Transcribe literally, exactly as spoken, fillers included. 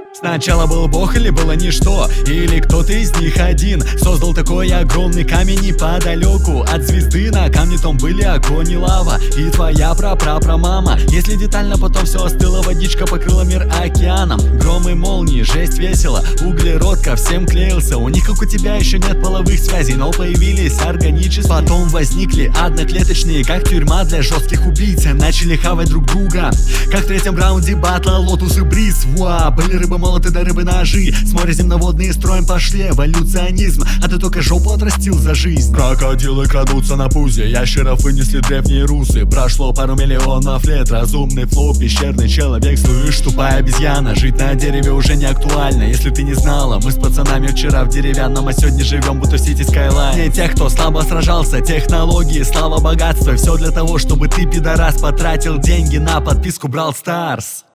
Сначала был бог или было ничто, или кто-то из них один создал такой огромный камень неподалеку от звезды. На камне том были огонь и лава, и твоя прапрапрамама. Если детально, потом все остыло, водичка покрыла мир океаном. Гром и молнии, жесть весело, углерод ко всем клеился. У них, как у тебя, еще нет половых связей, но появились органические. Потом возникли одноклеточные, как тюрьма для жестких убийц. Начали хавать друг друга, как в третьем раунде батла Лотус и Бриз. Уа, были рыбы молоты да рыбы ножи, с моря земноводные строем пошли эволюционизм, а ты только жопу отрастил за жизнь. Крокодилы крадутся на пузе, ящеров вынесли древние русы. Прошло пару миллионов лет, разумный флоу, пещерный человек. Слышь, тупая обезьяна, жить на дереве уже не актуально. Если ты не знала, мы с пацанами вчера в деревянном, а сегодня живем будто в Сити Скайлайн. Не тех, кто слабо сражался, технологии, слава, богатство, все для того, чтобы ты, пидорас, потратил деньги на подписку Brawl Stars.